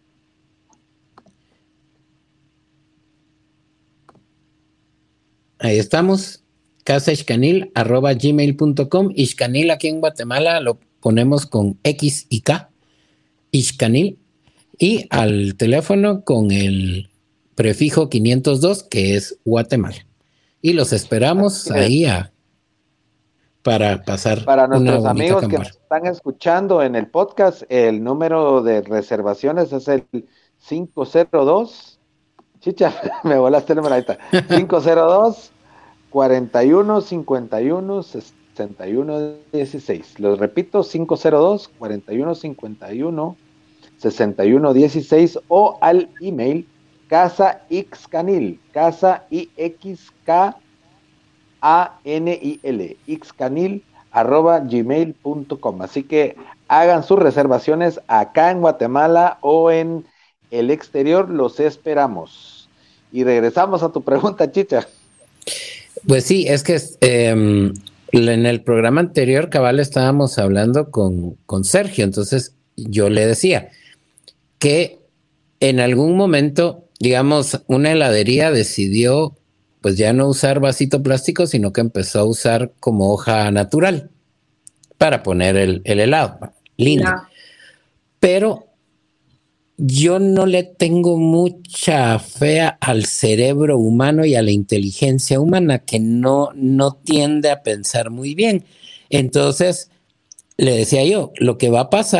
Ahí estamos, casa ixcanil arroba gmail punto com. Ixcanil aquí en Guatemala lo ponemos con X y K, Ixcanil, y al teléfono con el prefijo quinientos dos, que es Guatemala. Y los esperamos ahí a, para pasar para nuestros una amigos campana. Que nos están escuchando en el podcast, el número de reservaciones es el cinco cero dos. Chicha, me volaste el número ahorita. cinco cero dos, cuarenta y uno, cincuenta y uno, sesenta y uno, dieciséis. Los repito, cinco cero dos, cuarenta y uno, cincuenta y uno, sesenta y uno, dieciséis o al email Casa Ixcanil, Casa I X K A N I L, Ixcanil arroba gmail punto com. Así que hagan sus reservaciones acá en Guatemala o en el exterior, los esperamos. Y regresamos a tu pregunta, Chicha. Pues sí, es que eh, en el programa anterior, cabal, estábamos hablando con, con Sergio, entonces yo le decía que en algún momento, digamos, una heladería decidió pues ya no usar vasito plástico, sino que empezó a usar como hoja natural para poner el, el helado. Lindo. No. Pero yo no le tengo mucha fe al cerebro humano y a la inteligencia humana, que no, no tiende a pensar muy bien. Entonces, le decía yo, lo que va a pasar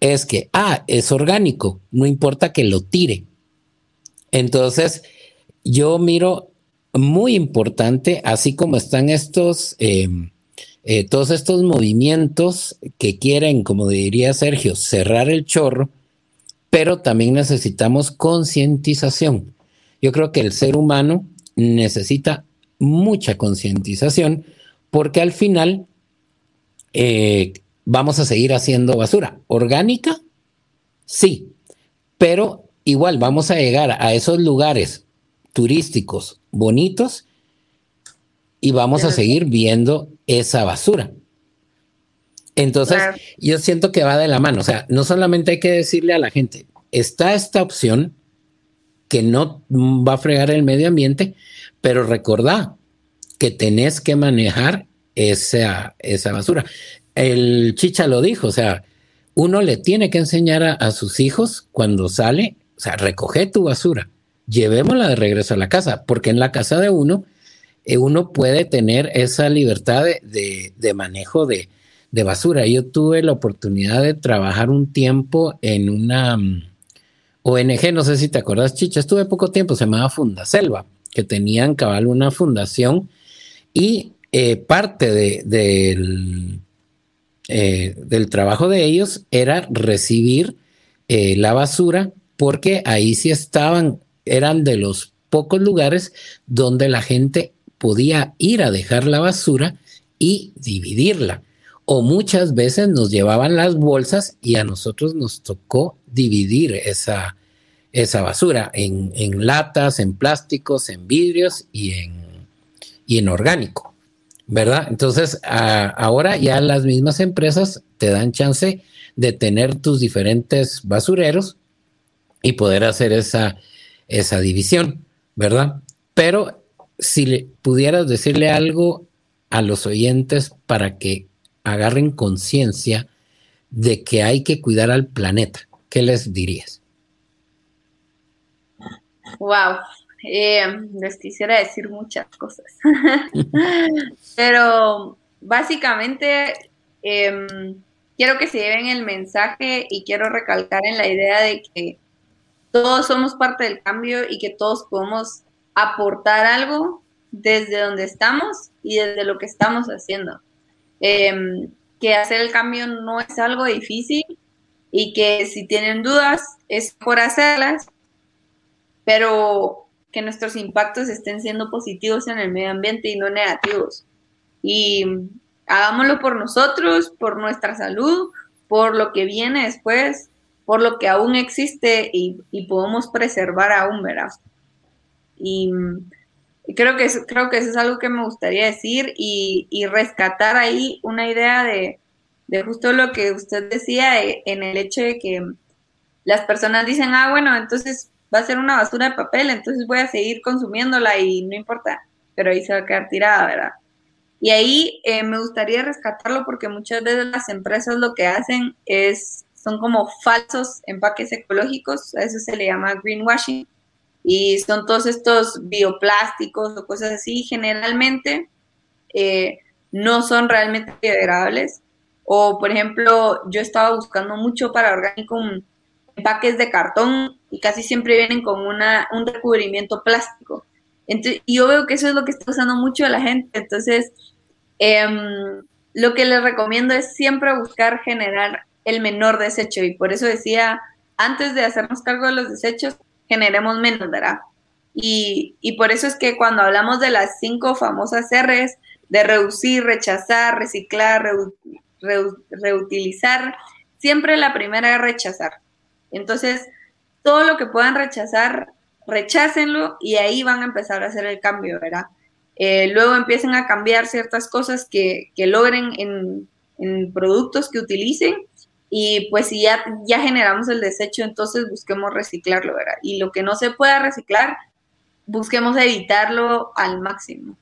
es que, ah, es orgánico, no importa que lo tire. Entonces, yo miro muy importante, así como están estos, eh, eh, todos estos movimientos que quieren, como diría Sergio, cerrar el chorro, pero también necesitamos concientización. Yo creo que el ser humano necesita mucha concientización porque al final eh, vamos a seguir haciendo basura. ¿Orgánica? Sí, pero igual vamos a llegar a esos lugares turísticos bonitos y vamos a seguir viendo esa basura. Entonces, claro, yo siento que va de la mano. O sea, no solamente hay que decirle a la gente, está esta opción que no va a fregar el medio ambiente, pero recordá que tenés que manejar esa, esa basura. El Chicha lo dijo, o sea, uno le tiene que enseñar a, a sus hijos cuando sale, o sea, recoge tu basura, llevémosla de regreso a la casa, porque en la casa de uno, eh, uno puede tener esa libertad de, de, de manejo de, de basura. Yo tuve la oportunidad de trabajar un tiempo en una um, O N G, no sé si te acuerdas, Chicha, estuve poco tiempo, se llamaba Fundaselva, que tenían cabal una fundación y eh, parte de, de el, eh, del trabajo de ellos era recibir eh, la basura, porque ahí sí estaban, eran de los pocos lugares donde la gente podía ir a dejar la basura y dividirla. O muchas veces nos llevaban las bolsas y a nosotros nos tocó dividir esa, esa basura en, en latas, en plásticos, en vidrios y en, y en orgánico, ¿verdad? Entonces, a, ahora ya las mismas empresas te dan chance de tener tus diferentes basureros y poder hacer esa, esa división, ¿verdad? Pero si le, pudieras decirle algo a los oyentes para que agarren conciencia de que hay que cuidar al planeta, ¿qué les dirías? Wow, eh, les quisiera decir muchas cosas, pero básicamente eh, quiero que se lleven el mensaje y quiero recalcar en la idea de que todos somos parte del cambio y que todos podemos aportar algo desde donde estamos y desde lo que estamos haciendo. Eh, que hacer el cambio no es algo difícil y que si tienen dudas es por hacerlas, pero que nuestros impactos estén siendo positivos en el medio ambiente y no negativos. Y hagámoslo por nosotros, por nuestra salud, por lo que viene después, por lo que aún existe y, y podemos preservar aún, ¿verdad? Y Creo que, eso, creo que eso es algo que me gustaría decir y, y rescatar ahí una idea de, de justo lo que usted decía en el hecho de que las personas dicen, ah, bueno, entonces va a ser una basura de papel, entonces voy a seguir consumiéndola y no importa, pero ahí se va a quedar tirada, ¿verdad? Y ahí eh, me gustaría rescatarlo porque muchas veces las empresas lo que hacen es, son como falsos empaques ecológicos, a eso se le llama greenwashing. Y son todos estos bioplásticos o cosas así, generalmente eh, no son realmente biodegradables. O, por ejemplo, yo estaba buscando mucho para orgánico empaques de cartón y casi siempre vienen con una, un recubrimiento plástico. Entonces, y yo veo que eso es lo que está usando mucho la gente. Entonces, eh, lo que les recomiendo es siempre buscar generar el menor desecho. Y por eso decía, antes de hacernos cargo de los desechos, generemos menos, ¿verdad? Y, y por eso es que cuando hablamos de las cinco famosas R's, de reducir, rechazar, reciclar, reu, reu, reutilizar, siempre la primera es rechazar. Entonces, todo lo que puedan rechazar, rechácenlo y ahí van a empezar a hacer el cambio, ¿verdad? Eh, luego empiecen a cambiar ciertas cosas que, que logren en, en productos que utilicen. Y pues si ya, ya generamos el desecho, entonces busquemos reciclarlo, ¿verdad? Y lo que no se pueda reciclar, busquemos evitarlo al máximo.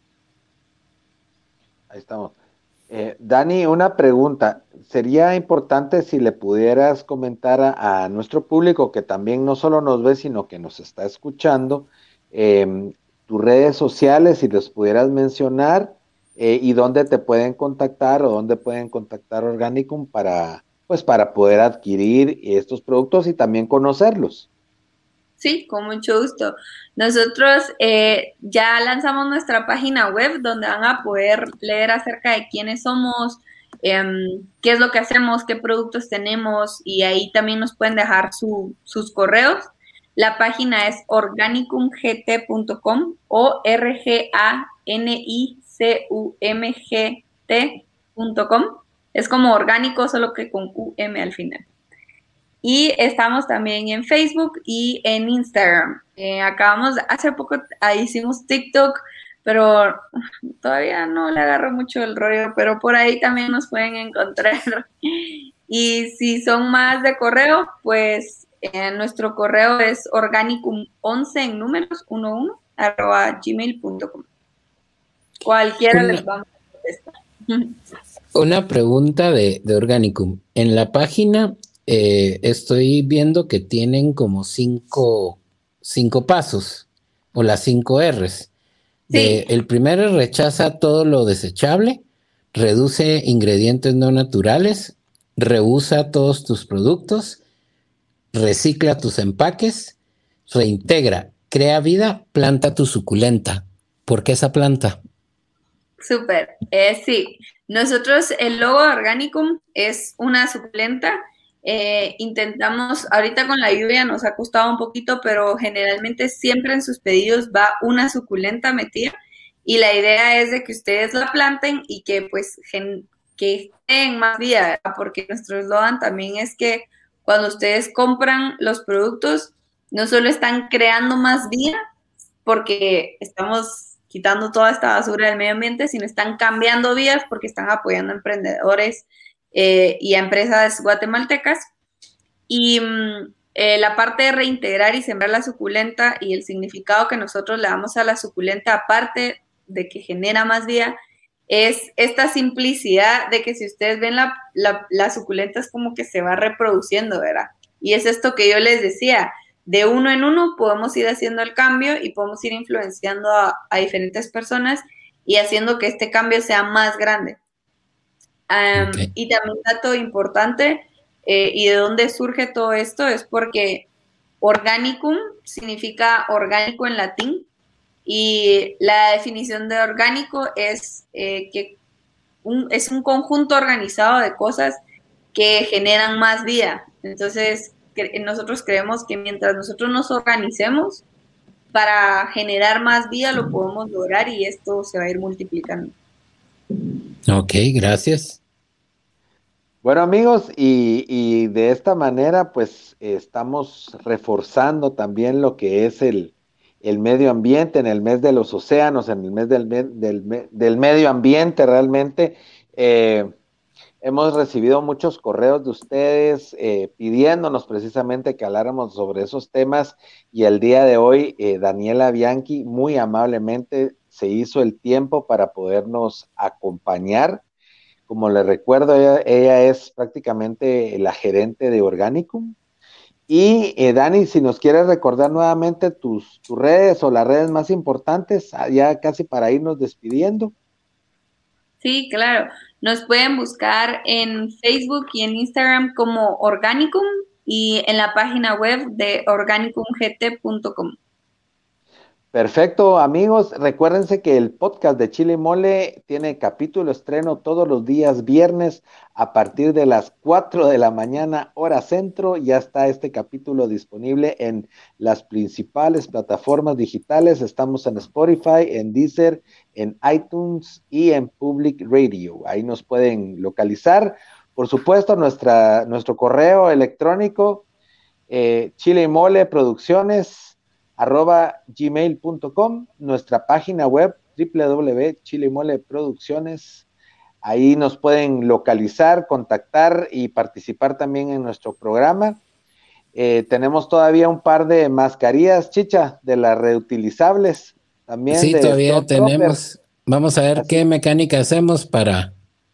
Ahí estamos. Eh, Dani, una pregunta. Sería importante si le pudieras comentar a, a nuestro público que también no solo nos ve, sino que nos está escuchando, eh, tus redes sociales, si los pudieras mencionar, eh, y dónde te pueden contactar o dónde pueden contactar Organicum para... pues para poder adquirir estos productos y también conocerlos. Sí, con mucho gusto. Nosotros eh, ya lanzamos nuestra página web donde van a poder leer acerca de quiénes somos, eh, qué es lo que hacemos, qué productos tenemos, y ahí también nos pueden dejar su, sus correos. La página es organicum g t punto com o R G A N I C U M G T punto com. Es como orgánico, solo que con U M al final. Y estamos también en Facebook y en Instagram. Eh, acabamos, hace poco ahí hicimos TikTok, pero todavía no le agarro mucho el rollo, pero por ahí también nos pueden encontrar. Y si son más de correo, pues eh, nuestro correo es organicum once en números, once, arroba gmail punto com. Cualquiera Una, les vamos a contestar. una pregunta de, de Organicum. En la página eh, estoy viendo que tienen como cinco, cinco pasos o las cinco R's. De, Sí. El primero rechaza todo lo desechable, reduce ingredientes no naturales, reusa todos tus productos, recicla tus empaques, reintegra, crea vida, planta tu suculenta. ¿Por qué esa planta? Súper, eh, sí. Nosotros, el logo de Organicum es una suculenta. Eh, intentamos, ahorita con la lluvia nos ha costado un poquito, pero generalmente siempre en sus pedidos va una suculenta metida. Y la idea es de que ustedes la planten y que pues gen, que estén más vida, ¿verdad? Porque nuestro eslogan también es que cuando ustedes compran los productos, no solo están creando más vida, porque estamos quitando toda esta basura del medio ambiente, sino están cambiando vidas porque están apoyando a emprendedores eh, y a empresas guatemaltecas. Y mm, eh, la parte de reintegrar y sembrar la suculenta y el significado que nosotros le damos a la suculenta, aparte de que genera más vida, es esta simplicidad de que si ustedes ven la, la, la suculenta es como que se va reproduciendo, ¿verdad? Y es esto que yo les decía, de uno en uno podemos ir haciendo el cambio y podemos ir influenciando a, a diferentes personas y haciendo que este cambio sea más grande. Um, okay. Y también un dato importante, eh, y de dónde surge todo esto, es porque organicum significa orgánico en latín, y la definición de orgánico es eh, que un, es un conjunto organizado de cosas que generan más vida. Entonces, nosotros creemos que mientras nosotros nos organicemos para generar más vida, lo podemos lograr y esto se va a ir multiplicando. Ok, gracias. Bueno, amigos, y, y de esta manera, pues, estamos reforzando también lo que es el, el medio ambiente en el mes de los océanos, en el mes del, del, del medio ambiente realmente. Eh, Hemos recibido muchos correos de ustedes eh, pidiéndonos precisamente que habláramos sobre esos temas y el día de hoy eh, Daniela Bianchi muy amablemente se hizo el tiempo para podernos acompañar. Como les recuerdo, ella, ella es prácticamente la gerente de Organicum. Y eh, Dani, si nos quieres recordar nuevamente tus, tus redes o las redes más importantes, ya casi para irnos despidiendo. Sí, claro. Nos pueden buscar en Facebook y en Instagram como Organicum y en la página web de organicum g t punto com. Perfecto, amigos. Recuérdense que el podcast de Chile y Mole tiene capítulo estreno todos los días viernes a partir de las cuatro de la mañana, hora centro. Ya está este capítulo disponible en las principales plataformas digitales. Estamos en Spotify, en Deezer, en iTunes y en Public Radio. Ahí nos pueden localizar. Por supuesto, nuestra, nuestro correo electrónico, eh, Chile y Mole Producciones, arroba gmail punto com, nuestra página web doble u doble u doble u punto chile y mole producciones, ahí nos pueden localizar, contactar y participar también en nuestro programa. Eh, tenemos todavía un par de mascarillas, Chicha, de las reutilizables también. Sí, de todavía Stop tenemos. Dropper. Vamos a ver Así. qué mecánica hacemos para,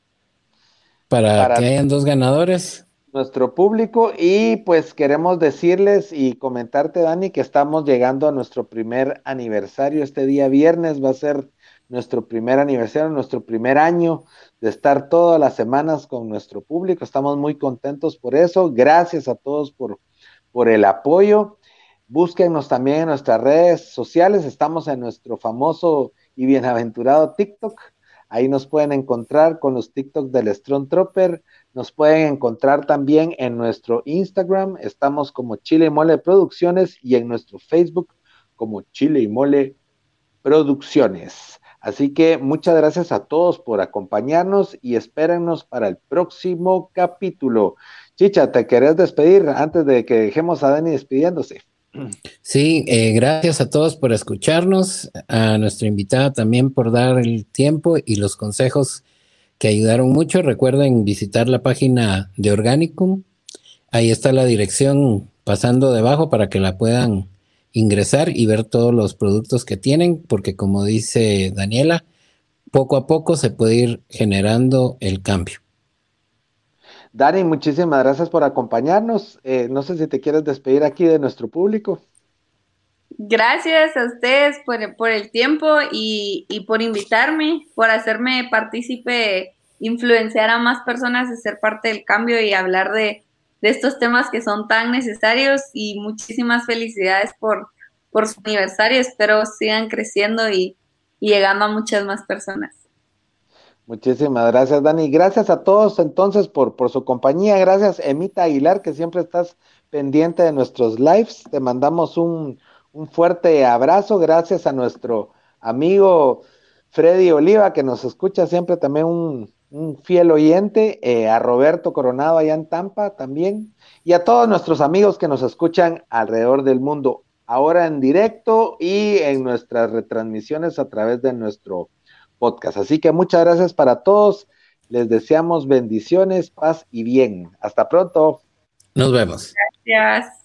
para, para que hayan dos ganadores. Nuestro público, y pues queremos decirles y comentarte, Dani, que estamos llegando a nuestro primer aniversario. Este día viernes va a ser nuestro primer aniversario, nuestro primer año de estar todas las semanas con nuestro público. Estamos muy contentos por eso. Gracias a todos por, por el apoyo. Búsquennos también en nuestras redes sociales. Estamos en nuestro famoso y bienaventurado TikTok. Ahí nos pueden encontrar con los TikTok del Strong Trooper. Nos pueden encontrar también en nuestro Instagram. Estamos como Chile y Mole Producciones y en nuestro Facebook como Chile y Mole Producciones. Así que muchas gracias a todos por acompañarnos y espérennos para el próximo capítulo. Chicha, ¿te querés despedir antes de que dejemos a Dani despidiéndose? Sí, eh, gracias a todos por escucharnos, a nuestra invitada también por dar el tiempo y los consejos que ayudaron mucho. Recuerden visitar la página de Organicum, ahí está la dirección pasando debajo para que la puedan ingresar y ver todos los productos que tienen, porque como dice Daniela, poco a poco se puede ir generando el cambio. Dani, muchísimas gracias por acompañarnos. Eh, no sé si te quieres despedir aquí de nuestro público. Gracias a ustedes por, por el tiempo y, y por invitarme, por hacerme partícipe, influenciar a más personas a ser parte del cambio y hablar de, de estos temas que son tan necesarios, y muchísimas felicidades por, por su aniversario. Espero sigan creciendo y, y llegando a muchas más personas. Muchísimas gracias, Dani. Gracias a todos entonces por, por su compañía. Gracias, Emita Aguilar, que siempre estás pendiente de nuestros lives. Te mandamos un, un fuerte abrazo. Gracias a nuestro amigo Freddy Oliva, que nos escucha siempre, también un, un fiel oyente. Eh, a Roberto Coronado allá en Tampa también. Y a todos nuestros amigos que nos escuchan alrededor del mundo, ahora en directo y en nuestras retransmisiones a través de nuestro podcast. Así que muchas gracias para todos. Les deseamos bendiciones, paz y bien. Hasta pronto. Nos vemos. Gracias.